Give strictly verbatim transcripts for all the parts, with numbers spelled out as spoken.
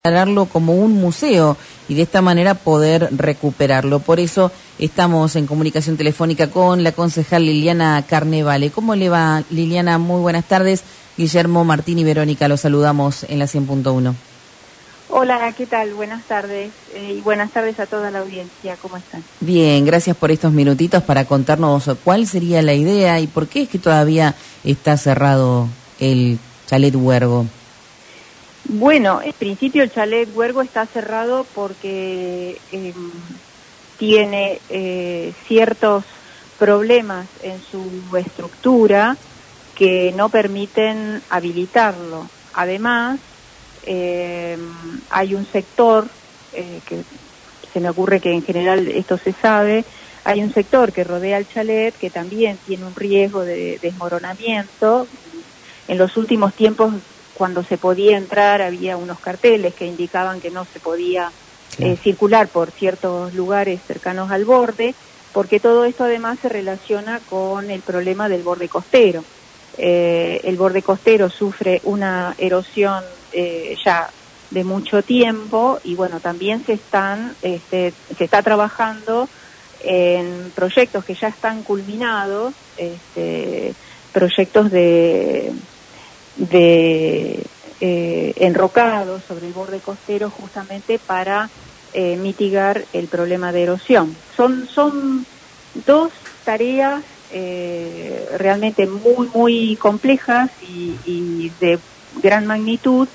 declararlo como un museo y de esta manera poder recuperarlo. Por eso estamos en comunicación telefónica con la concejal Liliana Carnevale. ¿Cómo le va, Liliana? Muy buenas tardes. Guillermo, Martín y Verónica, los saludamos en la cien punto uno. Hola, ¿qué tal? Buenas tardes eh, y buenas tardes a toda la audiencia. ¿Cómo están? Bien, gracias por estos minutitos para contarnos cuál sería la idea y por qué es que todavía está cerrado el Chalet Huergo. Bueno, en principio el Chalet Huergo está cerrado porque eh, tiene eh, ciertos problemas en su estructura que no permiten habilitarlo. Además, eh, hay un sector, eh, que se me ocurre que en general esto se sabe, hay un sector que rodea el chalet que también tiene un riesgo de desmoronamiento. En los últimos tiempos, cuando se podía entrar, había unos carteles que indicaban que no se podía eh, circular por ciertos lugares cercanos al borde, porque todo esto además se relaciona con el problema del borde costero. Eh, el borde costero sufre una erosión eh, ya de mucho tiempo y bueno, también se están este, se está trabajando en proyectos que ya están culminados, este, proyectos de de eh, enrocados sobre el borde costero justamente para eh, mitigar el problema de erosión. Son, son dos tareas eh, realmente muy, muy complejas y, y de gran magnitud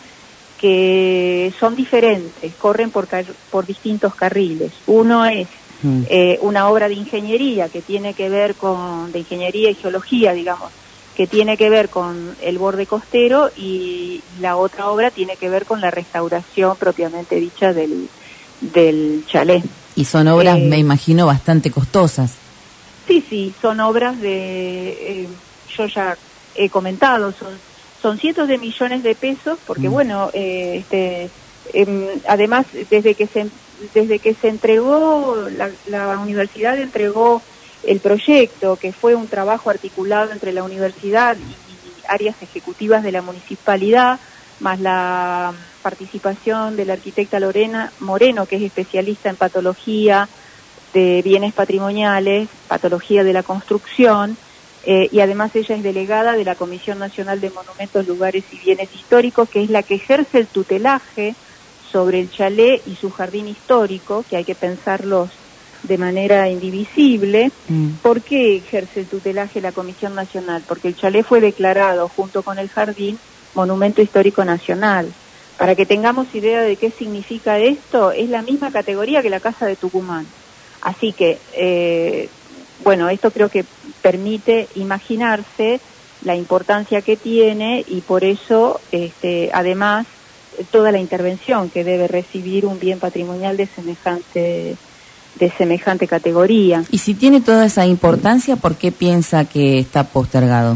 que son diferentes, corren por, por distintos carriles. Uno es mm. eh, una obra de ingeniería que tiene que ver con, de ingeniería y geología, digamos, que tiene que ver con el borde costero y la otra obra tiene que ver con la restauración propiamente dicha del, del chalet. Y son obras, eh, me imagino, bastante costosas. Sí, sí, son obras de, eh, yo ya he comentado, son, son cientos de millones de pesos, porque mm. bueno, eh, este, eh, además desde que se desde que se entregó, la, la universidad entregó el proyecto, que fue un trabajo articulado entre la universidad y áreas ejecutivas de la municipalidad, más la participación de la arquitecta Lorena Moreno, que es especialista en patología de bienes patrimoniales, patología de la construcción, eh, y además ella es delegada de la Comisión Nacional de Monumentos, Lugares y Bienes Históricos, que es la que ejerce el tutelaje sobre el chalet y su jardín histórico, que hay que pensarlos de manera indivisible. Mm. ¿Por qué ejerce el tutelaje la Comisión Nacional? Porque el chalet fue declarado, junto con el jardín, Monumento Histórico Nacional. Para que tengamos idea de qué significa esto, es la misma categoría que la Casa de Tucumán. Así que, eh, bueno, esto creo que permite imaginarse la importancia que tiene y por eso, este, además, toda la intervención que debe recibir un bien patrimonial de semejante de semejante categoría. Y si tiene toda esa importancia, ¿por qué piensa que está postergado?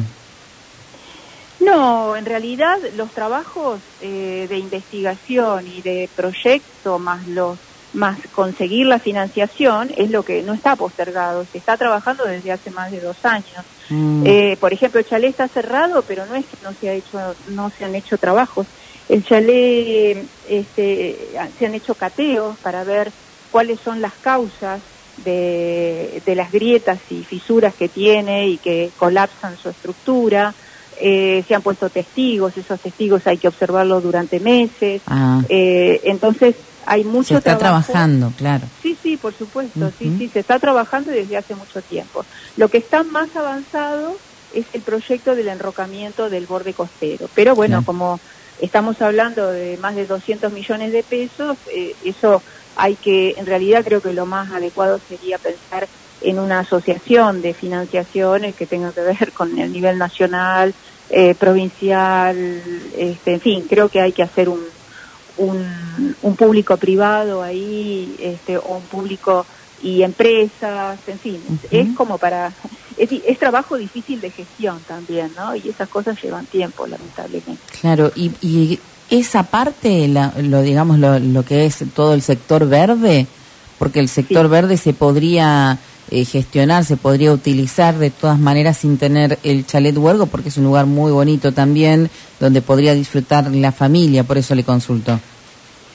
No, en realidad los trabajos eh, de investigación y de proyecto más los más conseguir la financiación es lo que no está postergado. Se está trabajando desde hace más de dos años. Mm. Eh, por ejemplo, el chalet está cerrado, pero no es que no se ha hecho, no se han hecho trabajos. El chalet, este, se han hecho cateos para ver cuáles son las causas de, de las grietas y fisuras que tiene y que colapsan su estructura. Eh, se han puesto testigos, esos testigos hay que observarlos durante meses. Ah. Eh, entonces hay mucho se está trabajo. trabajando, claro. Sí, sí, por supuesto, uh-huh. sí, sí, se está trabajando desde hace mucho tiempo. Lo que está más avanzado es el proyecto del enrocamiento del borde costero. Pero bueno, claro, como estamos hablando de más de doscientos millones de pesos, eh, eso hay que, en realidad creo que lo más adecuado sería pensar en una asociación de financiaciones que tenga que ver con el nivel nacional, eh, provincial, este, en fin, creo que hay que hacer un, un, un público privado ahí, este, o un público y empresas, en fin, uh-huh. es como para, es, es trabajo difícil de gestión también, ¿no? Y esas cosas llevan tiempo, lamentablemente. Claro, y, y esa parte, la, lo digamos, lo, lo que es todo el sector verde, porque el sector sí. verde se podría eh, gestionar, se podría utilizar de todas maneras sin tener el Chalet Huergo, porque es un lugar muy bonito también, donde podría disfrutar la familia, por eso le consulto.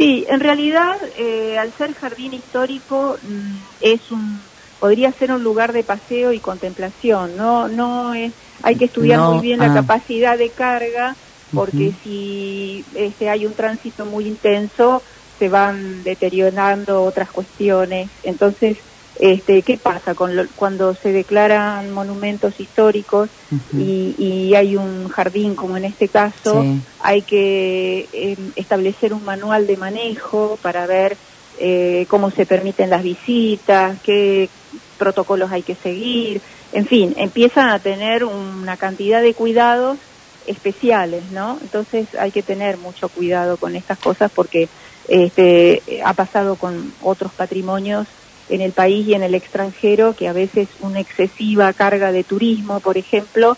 Sí, en realidad, eh, al ser jardín histórico, mm, es un podría ser un lugar de paseo y contemplación. No, no es. Hay que estudiar No, muy bien ah. la capacidad de carga, porque Uh-huh. si este, hay un tránsito muy intenso, se van deteriorando otras cuestiones. Entonces, este, ¿qué pasa con lo, cuando se declaran monumentos históricos Uh-huh. y, y hay un jardín, como en este caso? Sí. Hay que eh, establecer un manual de manejo para ver eh, cómo se permiten las visitas, qué protocolos hay que seguir. En fin, empiezan a tener una cantidad de cuidados especiales, ¿no? Entonces hay que tener mucho cuidado con estas cosas porque este, ha pasado con otros patrimonios en el país y en el extranjero, que a veces una excesiva carga de turismo, por ejemplo,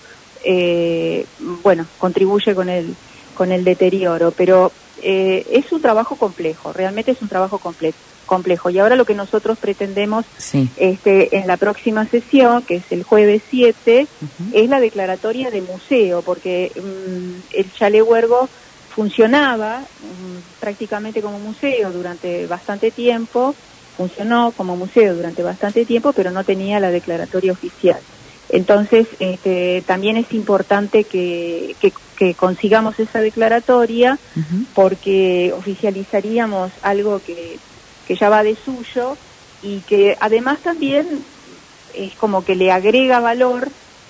eh, bueno, contribuye con el con el deterioro, pero eh, es un trabajo complejo, realmente es un trabajo comple complejo. Y ahora lo que nosotros pretendemos Sí. este, en la próxima sesión, que es el jueves siete, Uh-huh. es la declaratoria de museo, porque um, el Chalet Huergo funcionaba um, prácticamente como museo durante bastante tiempo, funcionó como museo durante bastante tiempo, pero no tenía la declaratoria oficial. Entonces, este, también es importante que, que, que consigamos esa declaratoria, Uh-huh. porque oficializaríamos algo que, que ya va de suyo y que además también es como que le agrega valor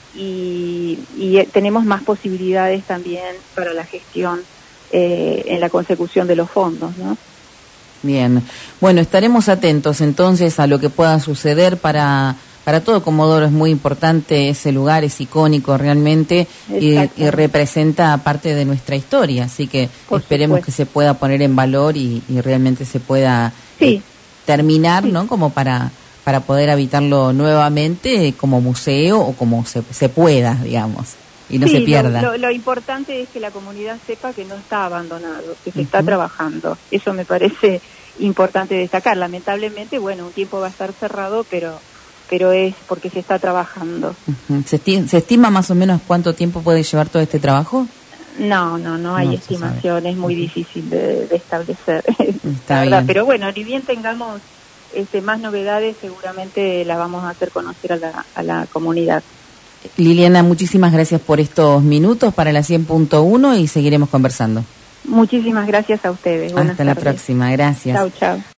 y, y tenemos más posibilidades también para la gestión eh, en la consecución de los fondos, ¿no? Bien, bueno, estaremos atentos entonces a lo que pueda suceder para, para todo Comodoro. Es muy importante ese lugar, es icónico realmente y, y representa parte de nuestra historia, así que Por esperemos supuesto. que se pueda poner en valor y, y realmente se pueda sí. eh, terminar, sí. ¿no? Como para, para poder habitarlo nuevamente como museo o como se, se pueda, digamos, y no sí, se pierda. Lo, lo, lo importante es que la comunidad sepa que no está abandonado, que se uh-huh. está trabajando. Eso me parece importante destacar. Lamentablemente, bueno, un tiempo va a estar cerrado, pero pero es porque se está trabajando. Uh-huh. ¿Se, esti ¿Se estima más o menos cuánto tiempo puede llevar todo este trabajo? No, no, no hay no estimación, es muy uh-huh. difícil de, de establecer. Está verdad. bien. Pero bueno, ni bien tengamos este, más novedades, seguramente las vamos a hacer conocer a la, a la comunidad. Liliana, muchísimas gracias por estos minutos para la cien punto uno y seguiremos conversando. Muchísimas gracias a ustedes. Buenas Hasta la tardes. próxima, gracias. Chau, chau.